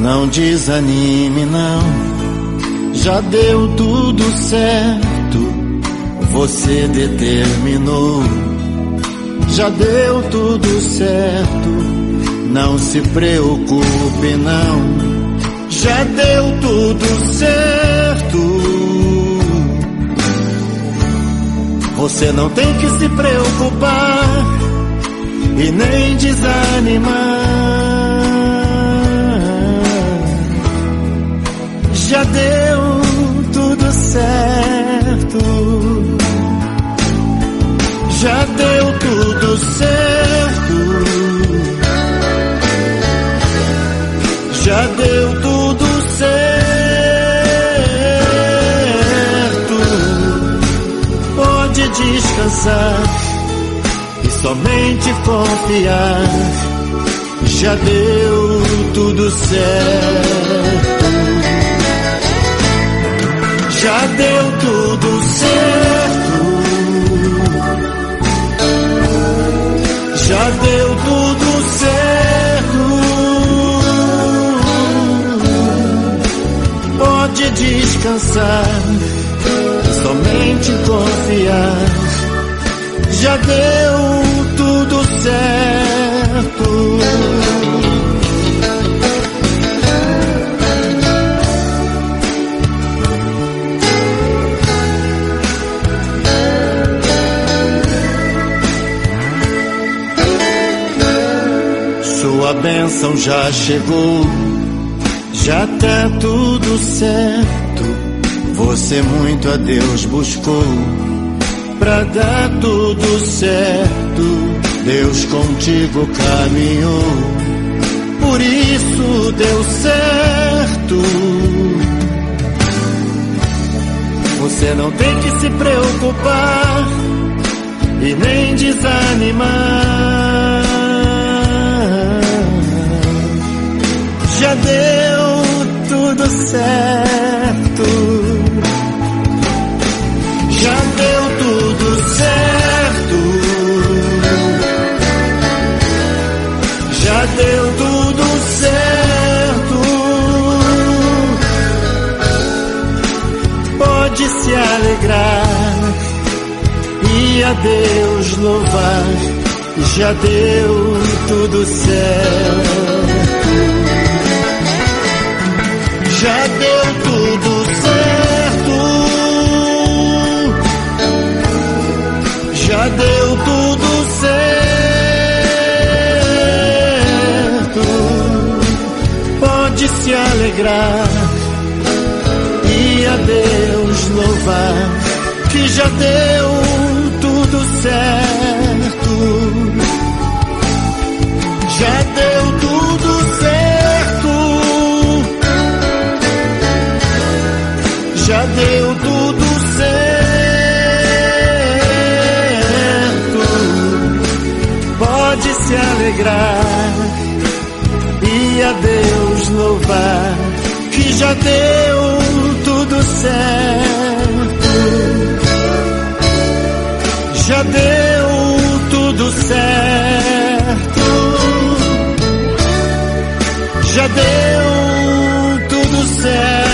Não desanime não, já deu tudo certo, você determinou. Já deu tudo certo, não se preocupe não, já deu tudo certo. Você não tem que se preocupar e nem desanimar. Já deu tudo certo, já deu tudo certo, já deu tudo certo. Pode descansar e somente confiar. Já deu tudo certo, já deu tudo certo, já deu tudo certo. Pode descansar, somente confiar. Já deu tudo certo. Sua bênção já chegou, já tá tudo certo. Você muito a Deus buscou pra dar tudo certo. Deus contigo caminhou, por isso deu certo. Você não tem que se preocupar e nem desanimar. Já deu tudo certo, já deu tudo certo, já deu tudo certo. Pode se alegrar e a Deus louvar. Já deu tudo certo, já deu tudo certo, já deu tudo certo. Pode se alegrar e a Deus louvar, que já deu tudo certo, já deu tudo certo, já deu tudo certo. Pode se alegrar e a Deus louvar, que já deu tudo certo, já deu tudo certo, já deu tudo certo.